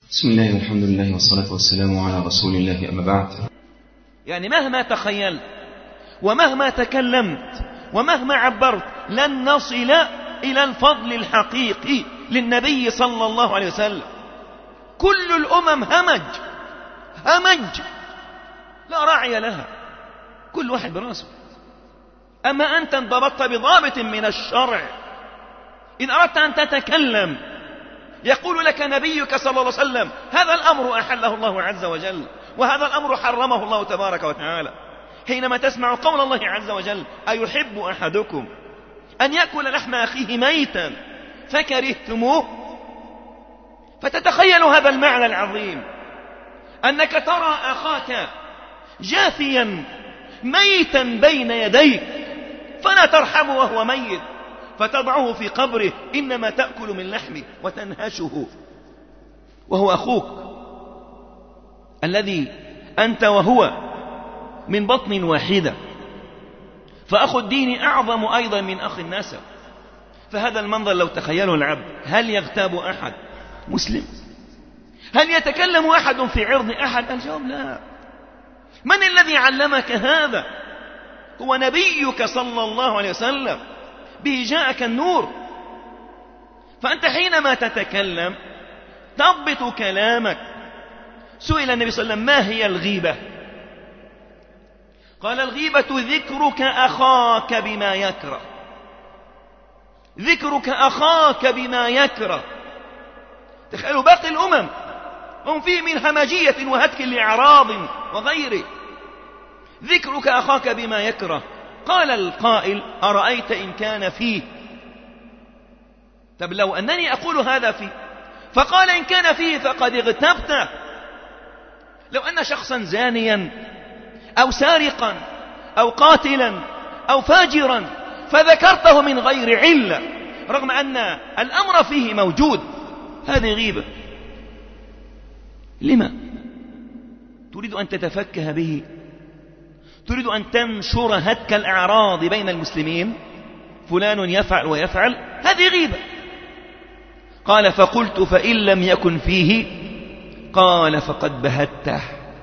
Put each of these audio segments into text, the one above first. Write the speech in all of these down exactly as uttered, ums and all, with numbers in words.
بسم الله والحمد لله والصلاة والسلام على رسول الله، أما بعد. يعني مهما تخيلت ومهما تكلمت ومهما عبرت لن نصل إلى الفضل الحقيقي للنبي صلى الله عليه وسلم. كل الأمم همج همج لا راعي لها، كل واحد براسه. أما أنت انضبطت بضابط من الشرع، إن أردت أن تتكلم يقول لك نبيك صلى الله عليه وسلم هذا الأمر أحله الله عز وجل، وهذا الأمر حرمه الله تبارك وتعالى. حينما تسمع قول الله عز وجل أيحب أحدكم أن يأكل لحم أخيه ميتا فكرهتموه، فتتخيل هذا المعنى العظيم، أنك ترى أخاك جاثيا ميتا بين يديك فلا ترحمه وهو ميت فتضعه في قبره، إنما تأكل من لحمه وتنهشه، وهو أخوك الذي أنت وهو من بطن واحدة. فأخو الدين أعظم أيضا من أخ النسب. فهذا المنظر لو تخيله العبد، هل يغتاب أحد مسلم؟ هل يتكلم أحد في عرض أحد؟ الجواب لا. من الذي علمك هذا؟ هو نبيك صلى الله عليه وسلم، به جاءك النور. فأنت حينما تتكلم تضبط كلامك. سئل النبي صلى الله عليه وسلم ما هي الغيبة؟ قال الغيبة ذكرك أخاك بما يكره، ذكرك أخاك بما يكره. تخيلوا باقي الأمم هم فيه من همجية وهتك لإعراض وغيره، ذكرك أخاك بما يكره. قال القائل أرأيت إن كان فيه، طب لو أنني أقول هذا فيه، فقال إن كان فيه فقد اغتبته. لو أن شخصا زانيا أو سارقا أو قاتلا أو فاجرا فذكرته من غير علة رغم أن الأمر فيه موجود، هذه غيبة. لما؟ تريد أن تتفكه به؟ تريد أن تنشر هتك الأعراض بين المسلمين؟ فلان يفعل ويفعل، هذه غيبة. قال فقلت فإن لم يكن فيه، قال فقد بهته.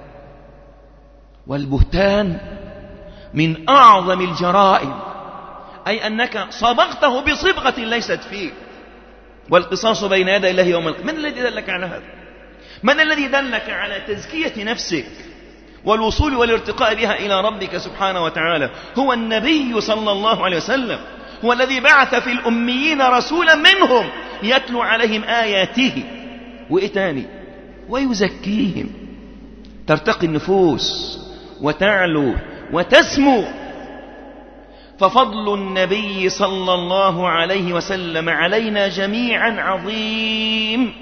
والبهتان من أعظم الجرائم، أي أنك صبغته بصبغة ليست فيه. والقصاص بين يدي الله يوم القيامة. من الذي دلك على هذا؟ من الذي دلك على تزكية نفسك والوصول والارتقاء بها إلى ربك سبحانه وتعالى؟ هو النبي صلى الله عليه وسلم، هو الذي بعث في الأميين رسولا منهم يتلو عليهم آياته وإتاني ويزكيهم. ترتقي النفوس وتعلو وتسمو. ففضل النبي صلى الله عليه وسلم علينا جميعا عظيم.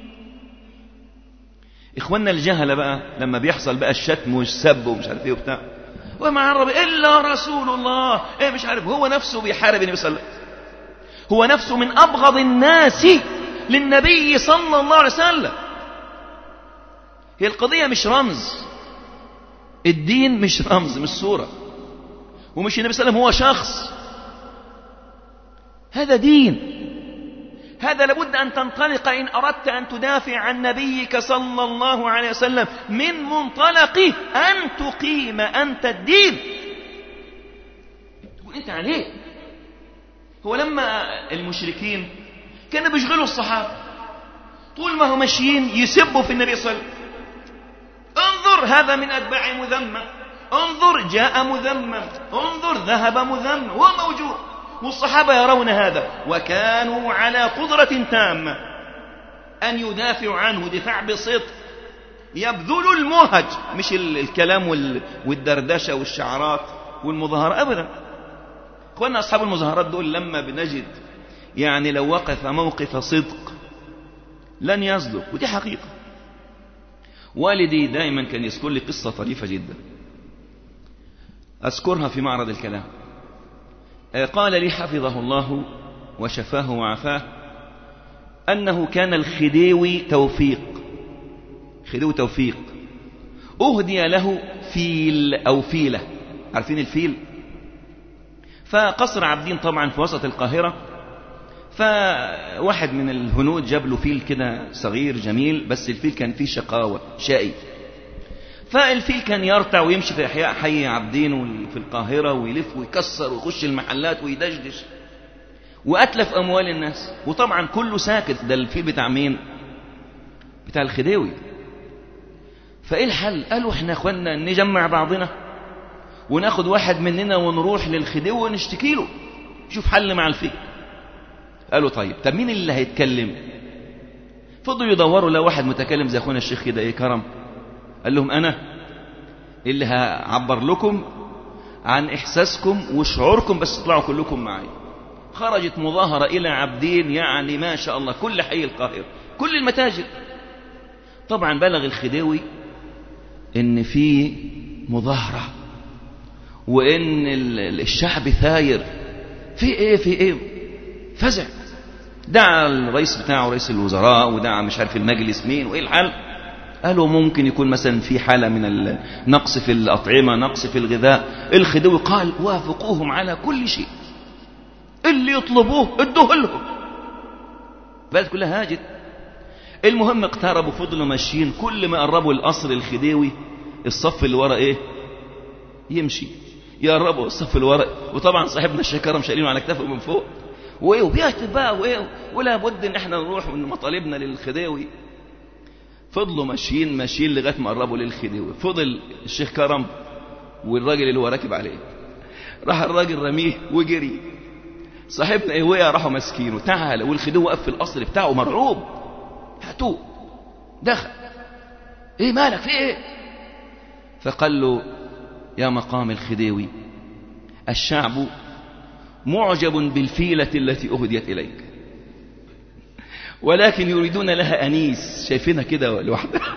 إخواننا الجهل بقى لما بيحصل بقى الشتم والسب ومش عارف ايه وبتاع، وما عرب إلا رسول الله ايه مش عارف، هو نفسه بيحارب النبي صلى الله عليه وسلم، هو نفسه من أبغض الناس للنبي صلى الله عليه وسلم. هي القضية مش رمز، الدين مش رمز، مش صورة، ومش النبي صلى الله عليه وسلم هو شخص، هذا دين. هذا لابد أن تنطلق إن أردت أن تدافع عن نبيك صلى الله عليه وسلم من منطلقه أن تقيم أنت الدين، تقول أنت عليه. هو لما المشركين كانوا بيشغلوا الصحابة طول ما هم ماشيين يسبوا في النبي صلى الله عليه وسلم، انظر هذا من أتباع مذمم، انظر جاء مذمم، انظر ذهب مذمم، هو موجود. والصحابة يرون هذا وكانوا على قدرة تامة أن يدافعوا عنه دفاع بصدق، يبذلوا المهج، مش الكلام والدردشة والشعارات والمظاهرة أبدا. أخوانا أصحاب المظاهرات دول لما بنجد يعني لو وقف موقف صدق لن يصدق، ودي حقيقة. والدي دائما كان يذكر لي قصة طريفة جدا أذكرها في معرض الكلام. قال لي حفظه الله وشفاه وعافاه أنه كان الخديوي توفيق، خديوي توفيق أهدي له فيل أو فيلة، عارفين الفيل؟ فقصر عابدين طبعا في وسط القاهرة، فواحد من الهنود جاب له فيل كده صغير جميل، بس الفيل كان فيه شقاوة شقي. فالفيل كان يرتع ويمشي في أحياء حي عابدين في القاهرة ويلف ويكسر ويخش المحلات ويدشدش وأتلف أموال الناس، وطبعا كله ساكت. ده الفيل بتاع مين؟ بتاع الخديوي. فإيه الحل؟ قالوا احنا اخوانا نجمع بعضنا وناخد واحد مننا ونروح للخديوي ونشتكي له شوف حل مع الفيل. قالوا طيب، طب مين اللي هيتكلم؟ فضلوا يدوروا لو واحد متكلم زي اخونا الشيخ كده ايه كرم، قال لهم انا اللي هعبر لكم عن احساسكم وشعوركم، بس اطلعوا كلكم معي. خرجت مظاهرة الى عابدين، يعني ما شاء الله كل حي القاهرة كل المتاجر. طبعا بلغ الخديوي ان في مظاهرة وان الشعب ثاير. في ايه في ايه؟ فزع، دعا الرئيس بتاعه رئيس الوزراء ودعا مش عارف المجلس مين، وايه الحل؟ قالوا ممكن يكون مثلا في حالة من النقص في الأطعمة، نقص في الغذاء. الخديوي قال وافقوهم على كل شيء، اللي يطلبوه ادوه لهم. البلد كلها هاجت. المهم اقتربوا، فضلوا ماشيين، كل ما قربوا القصر الخديوي الصف اللي ورا ايه يمشي، يقربوا الصف اللي ورا. وطبعا صاحبنا الشيخ كرم شايلينه على كتافه من فوق، وايه وبيكتب بقى وايه، ولا بد ان احنا نروح من مطالبنا للخديوي. فضلوا ماشيين ماشيين لغايه ما قربوا للخديوي. فضل الشيخ كرم والراجل اللي هو راكب عليه، راح الراجل رميه وجري. صاحبنا ايه وقع، راحوا ماسكينه تعال، والخديوي وقف في القصر بتاعه مرعوب. هاتوه. دخل، ايه مالك في ايه؟ فقال له يا مقام الخديوي، الشعب معجب بالفيلة التي أهديت إليك، ولكن يريدون لها أنيس، شايفينها كده لوحدها،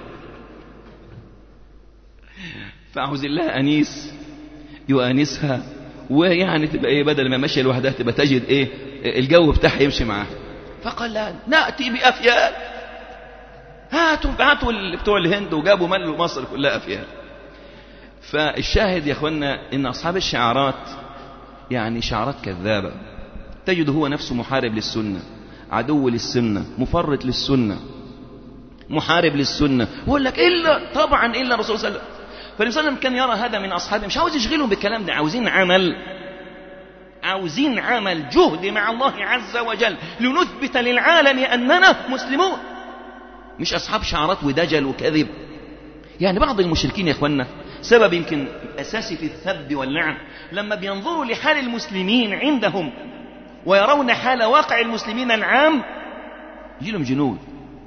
فعاوز لها أنيس يؤانسها، ويعني تبقى إيه بدل ما ماشية لوحدها تبقى تجد إيه الجو بتاعها يمشي معاها. فقال لا نأتي بأفيال، هاتوا هاتوا اللي بتوع الهند، وجابوا ملوا مصر كلها أفيال. فالشاهد يا أخوانا إن أصحاب الشعارات يعني شعارات كذابة. تجد هو نفسه محارب للسنة، عدو للسنة، مفرط للسنة، محارب للسنة، ويقول لك إلا طبعا إلا الرسول صلى الله عليه وسلم. فالنبي صلى الله عليه وسلم كان يرى هذا من أصحابه، مش عاوز يشغلهم بالكلام ده، عاوزين عمل، عاوزين عمل جهد مع الله عز وجل لنثبت للعالم أننا مسلمون، مش أصحاب شعارات ودجل وكذب. يعني بعض المشركين يا أخوانا سبب يمكن أساسي في الثب واللعن، لما بينظروا لحال المسلمين عندهم ويرون حال واقع المسلمين العام يجي لهم جنون.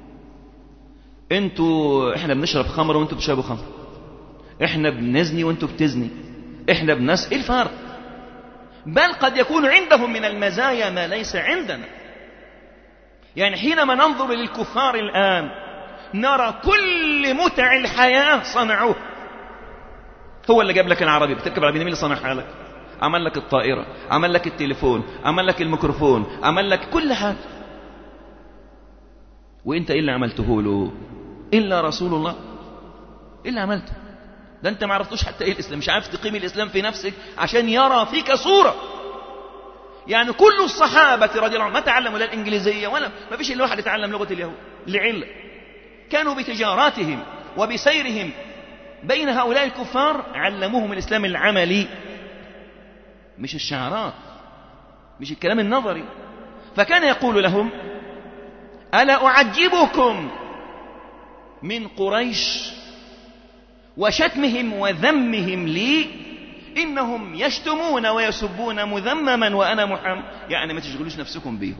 انتوا احنا بنشرب خمر وانتوا بتشربوا خمر، احنا بنزني وانتوا بتزني، احنا بنس، ايه الفرق؟ بل قد يكون عندهم من المزايا ما ليس عندنا. يعني حينما ننظر للكفار الآن نرى كل متع الحياة صنعوه. هو اللي جاب لك العربية، بتركب العربية، مين اللي صنعها لك؟ عمل لك الطائرة، عمل لك التليفون، عمل لك الميكروفون، عمل لك كل حاجة. وانت ايه اللي عملته له؟ إلا رسول الله. ايه اللي عملته؟ ده انت ما عرفتوش حتى ايه الإسلام، مش عارف تقيم الإسلام في نفسك عشان يرى فيك صورة. يعني كل الصحابة رضي الله عنهم ما تعلموا لا الإنجليزية ولا ما فيش إلا واحد يتعلم لغة اليهود لعلة. كانوا بتجاراتهم وبسيرهم بين هؤلاء الكفار علموهم الإسلام العملي، مش الشعارات، مش الكلام النظري. فكان يقول لهم ألا أعجبكم من قريش وشتمهم وذمهم لي، إنهم يشتمون ويسبون مذمما وأنا محمد. يعني ما تشغلوش نفسكم بيهم.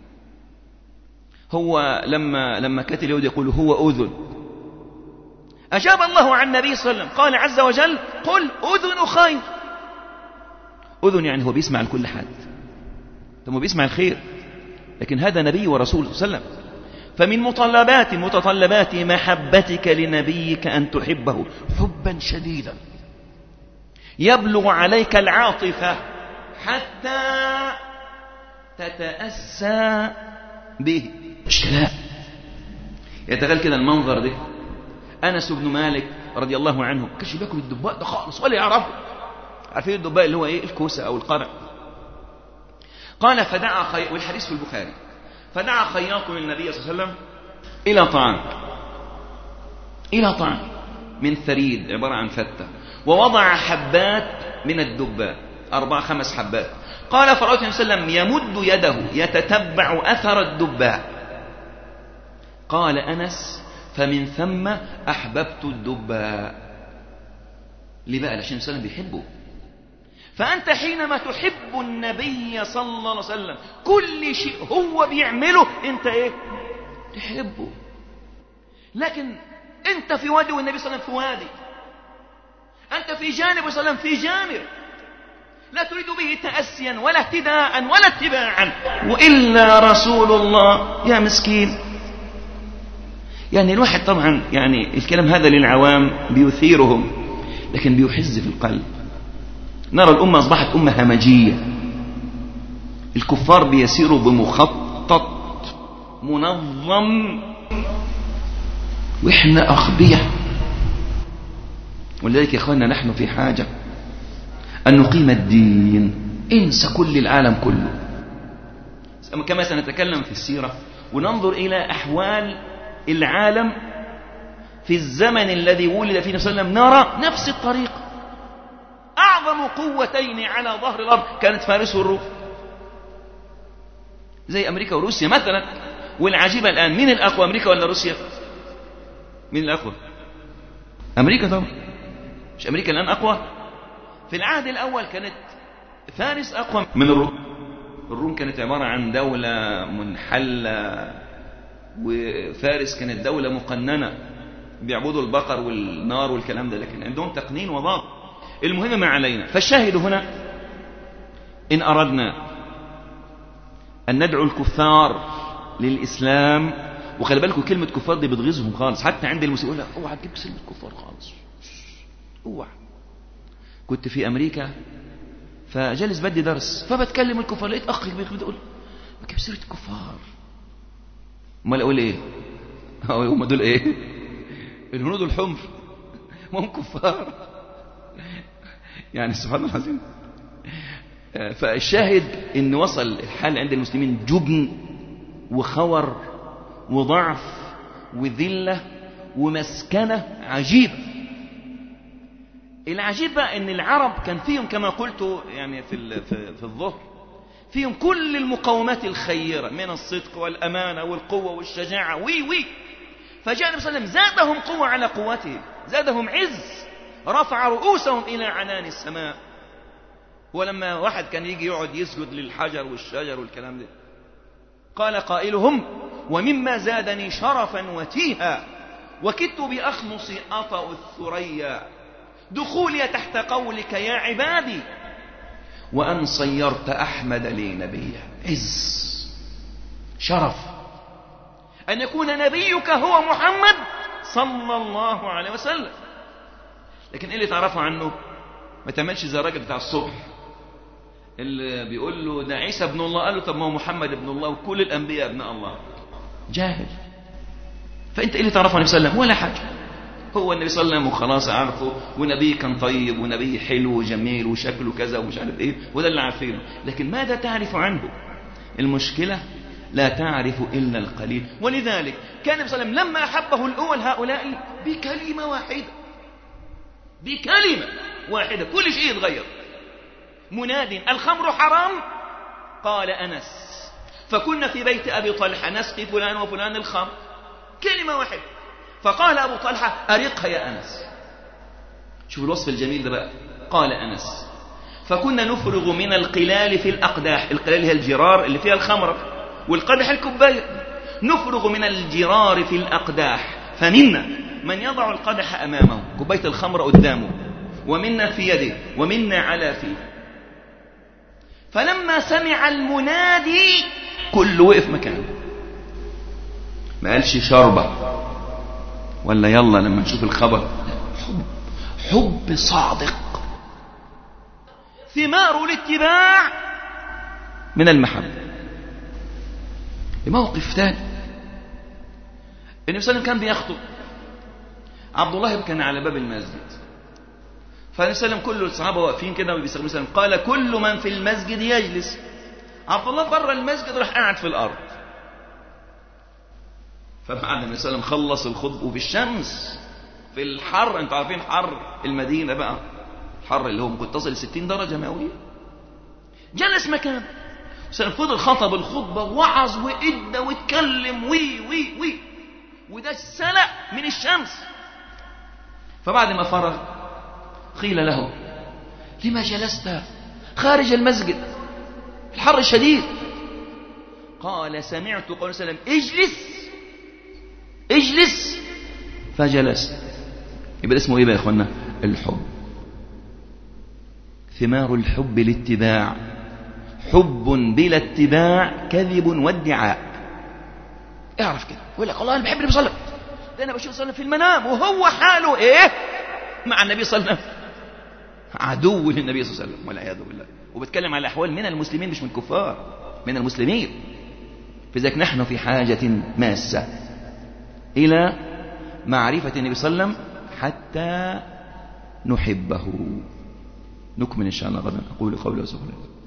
هو لما لما كانت اليهود يقول هو أذن، أجاب الله عن النبي صلى الله عليه وسلم قال عز وجل قل أذن خير. أذن يعني هو بيسمع لكل حد، ثم بيسمع الخير، لكن هذا نبي ورسول صلى الله عليه وسلم. فمن مطلبات متطلبات محبتك لنبيك أن تحبه حبا شديدا يبلغ عليك العاطفة حتى تتأسى به. مش كلام يتغال كده المنظر ده. أنس بن مالك رضي الله عنه كانش بياكل الدباء ده خالص ولا يعرفه. عارفين الدباء اللي هو ايه؟ الكوسة أو القرع. قال فدعا خي... والحديث في البخاري، فدعا خياط للنبي صلى الله عليه وسلم إلى طعام إلى طعام من ثريد عبارة عن فتة، ووضع حبات من الدباء، أربع خمس حبات. قال فرأيت النبي صلى الله عليه وسلم يمد يده يتتبع أثر الدباء. قال أنس فمن ثم أحببت الدباء. ليه بقى؟ عشان النبي صلى الله عليه وسلم بيحبه. فأنت حينما تحب النبي صلى الله عليه وسلم كل شيء هو بيعمله أنت إيه؟ تحبه. لكن أنت في وادي والنبي صلى الله عليه وسلم في وادي، أنت في جانب والنبي صلى الله عليه وسلم في جانب، لا تريد به تأسيا ولا اهتداء ولا اتباعا، وإلا رسول الله يا مسكين. يعني الواحد طبعا يعني الكلام هذا للعوام بيثيرهم، لكن بيحز في القلب. نرى الأمة أصبحت أمة همجية، الكفار بيسيروا بمخطط منظم وإحنا أخبية. ولذلك يا أخوانا نحن في حاجة أن نقيم الدين، انسى كل العالم كله. كما سنتكلم في السيرة وننظر إلى أحوال العالم في الزمن الذي ولد فيه صلى الله عليه وسلم، نرى نفس الطريقة. أعظم قوتين على ظهر الأرض كانت فارس والروم، زي أمريكا وروسيا مثلا. والعجيبة الآن مين الأقوى، أمريكا ولا روسيا؟ مين الأقوى؟ أمريكا طبعا. مش أمريكا الآن أقوى؟ في العهد الأول كانت فارس أقوى من الروم. الروم كانت عبارة عن دولة منحلة، وفارس كانت دولة مقننة بيعبدوا البقر والنار والكلام ده، لكن عندهم تقنين وضابط. المهم ما علينا. فالشاهد هنا إن أردنا أن ندعو الكفار للإسلام، وخلي بالكم كلمة كفار دي بتغيظهم خالص، حتى عند المسلمين يقول لك اوعى تجيب كلمة كفار خالص، اوعى. كنت في أمريكا فجلس بدي درس، فبتكلم الكفار، لقيت أخ كبير بيقول ما تجيب سيرة الكفار. امال اقول ايه؟ هم دول ايه؟ الهنود الحمر، ما هم كفار يعني سبحان الله العظيم. فالشاهد ان وصل الحال عند المسلمين جبن وخور وضعف وذلة ومسكنة عجيب. العجيب بقى ان العرب كان فيهم كما قلت يعني في في الظهر فيهم كل المقومات الخيرة من الصدق والأمانة والقوة والشجاعة وي وي. فجاء النبي صلى الله عليه وسلم زادهم قوة على قوتهم، زادهم عز، رفع رؤوسهم إلى عنان السماء. ولما واحد كان يجي يقعد يسجد للحجر والشجر والكلام ده، قال قائلهم ومما زادني شرفا وتيها وكدت بأخمص أطأ الثريا دخولي تحت قولك يا عبادي وأن صيرت أحمد لي نبيا. عز، شرف أن يكون نبيك هو محمد صلى الله عليه وسلم. لكن إيه اللي تعرفه عنه؟ ما تعملش زي الراجل بتاع الصبح اللي بيقول له ده عيسى ابن الله، قال له طب ما هو محمد ابن الله وكل الأنبياء ابن الله. جاهل. فأنت إيه اللي تعرفه عن النبي صلى الله عليه وسلم؟ ولا حاجة. هو النبي صلى الله عليه وسلم وخلاص عارفه، ونبي كان طيب ونبي حلو وجميل وشكله كذا ومش عارف ايه، وده اللي عارفينه. لكن ماذا تعرف عنه؟ المشكلة لا تعرف إلا القليل. ولذلك كان النبي صلى الله عليه وسلم لما أحبه الأول هؤلاء بكلمة واحدة، بكلمة واحدة كل شيء يتغير. مناد الخمر حرام، قال أنس فكنا في بيت أبي طلحة نسقي فلان وفلان الخمر، كلمة واحدة. فقال أبو طلحة أرقها يا أنس. شوف الوصف الجميل ده بقى. قال أنس فكنا نفرغ من القلال في الأقداح، القلال هي الجرار اللي فيها الخمر، والقدح الكوباية. نفرغ من الجرار في الأقداح، فمنا من يضع القدح أمامه، كوباية الخمر قدامه، ومنا في يده، ومنا على فيه. فلما سمع المنادي كل وقف مكانه، ما قالش شربة ولا يلا لما نشوف الخبر. حب، حب صادق، ثمار الاتباع من المحبة. موقف ثاني، النبي صلى الله عليه وسلم كان بيخطب، عبد الله كان على باب المسجد، فالنبي صلى الله عليه وسلم كل الصحابة واقفين كده وبيسلموا، قال كل من في المسجد يجلس. عبد الله بره المسجد راح قاعد في الأرض. فبعد النبي صلى الله عليه وسلم خلص الخطبة وفي الشمس في الحر، انتوا عارفين حر المدينة بقى، الحر اللي هو ممكن تصل ستين درجة مئوية، جلس مكان فضل خطب الخطبة ووعظ وإدى واتكلم وي وي وي وده السلق من الشمس. فبعد ما فرغ قيل له لما جلست خارج المسجد الحر الشديد؟ قال سمعت قول سلام اجلس اجلس فجلست. يبقى اسمه ايه بقى يا اخوانا؟ الحب. ثمار الحب الاتباع، حب بلا اتباع كذب وادعاء. اعرف كده، يقول لك والله انا بحب النبي صلى الله عليه وسلم، ده انا بشوف صلى الله عليه وسلم في المنام وهو حاله ايه مع النبي صلى الله عليه وسلم، عدو للنبي صلى الله عليه وسلم والعياذ بالله. وبتكلم على الاحوال من المسلمين مش من الكفار، من المسلمين. فذلك نحن في حاجة ماسة إلى معرفة النبي صلى الله عليه وسلم حتى نحبه. نكمل إن شاء الله غدا. أقول قولي وسبحانه.